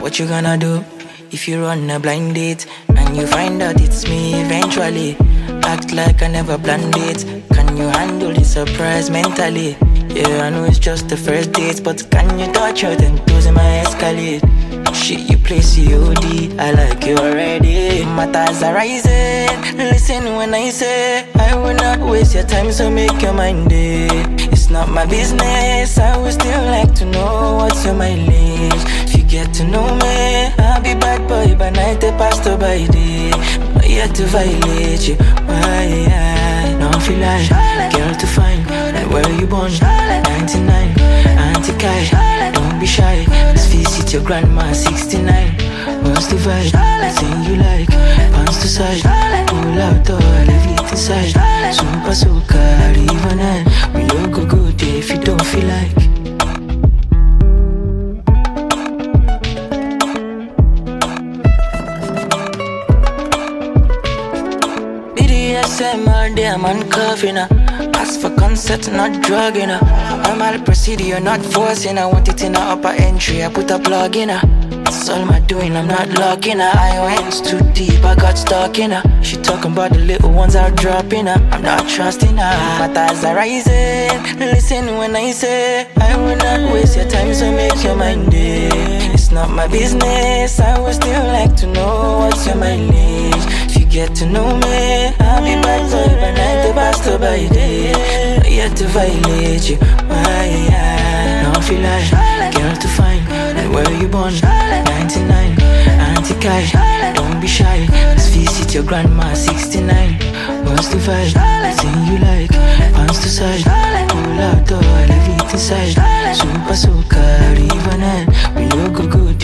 What you gonna do if you run a blind date and you find out it's me eventually? Act like I never planned it. Can you handle the surprise mentally? Yeah, I know it's just the first date, but can you touch her then toes in my escalate? Shit, you play COD, I like you already. Matters are rising, listen when I say I will not waste your time, so make your mind day. It's not my business, I would still like to know what's your mileage. If you get to know me, I'll be bad boy by night, a pastor by day. Not yet to violate you, why I don't feel like girl to find. Like where you born, 99, anti-kai, don't be shy. Let's visit your grandma, 69. What's the vibe? Thing you like, pants to side. Pull out all, leave it inside. Super soaker, even then we no go good if you don't feel like. BDSM all day, I'm handcuffing her. Ask for consent, not drugging her. I'm all procedure, not forcing her. Want it in her upper entry, I put a plug in her. That's all I'm doing, I'm not locking her. I went too deep, I got stuck in her. She talking about the little ones are dropping her. I'm not trusting her, matters are rising. Listen when I say I will not waste your time, so make your mind day. It's not my business, I would still like to know what's your mileage. If you get to know me, I'll be bad boy by night, the bastard by day. Not yet to violate you, why I don't feel like girl to find. Like where you born, 99, anti-kai, don't be shy. Let's visit your grandma, 69. What's the vibe? Thing you like, pants to side. Pull out all, leave it inside. Super soaker, even then we no go good